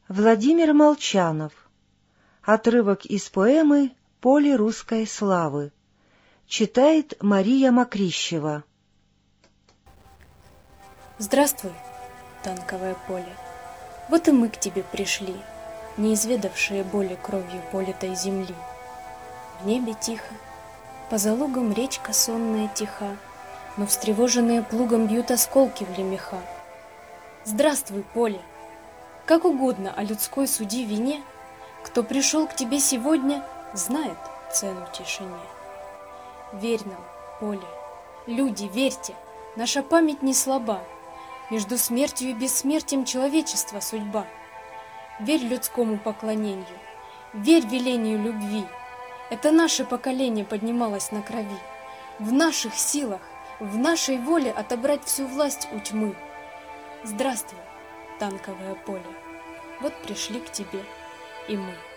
Владимир Молчанов. Отрывок из поэмы «Поле русской славы». Читает Мария Макрищева. Здравствуй, танковое поле. Вот и мы к тебе пришли, не изведавшие боли кровью политой земли. В небе тихо, по залугам речка сонная тиха, но встревоженные плугом бьют осколки в лемеха. Здравствуй, поле! Как угодно о людской суди вине, кто пришел к тебе сегодня, знает цену тишине. Верь нам, поле, люди, верьте, наша память не слаба, между смертью и бессмертием человечества судьба. Верь людскому поклонению, верь велению любви. Это наше поколение поднималось на крови. В наших силах, в нашей воле отобрать всю власть у тьмы. Здравствуй, танковое поле, вот пришли к тебе и мы.